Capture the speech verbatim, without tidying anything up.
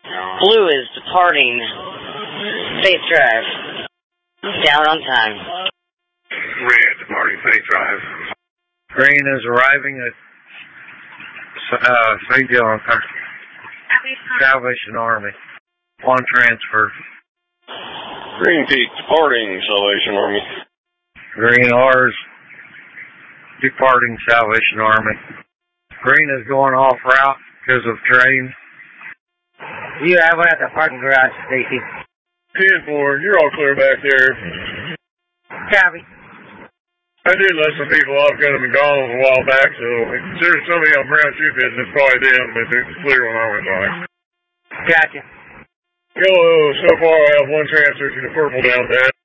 Blue is departing Faith Drive. Down on time. Red departing Faith Drive. Green is arriving at uh, Saint John Salvation Army. On transfer. Green Peak departing Salvation Army. Green R's departing Salvation Army. Green is going off route because of train. You have one at the parking garage, Stacy. ten four, you're all clear back there. Copy. I did let some people off because I've been gone a while back, so if there's somebody on Brown Shoe Pits, it's probably them, but it's clear when I went by. Gotcha. Yellow, so far I have one transfer to the purple down there.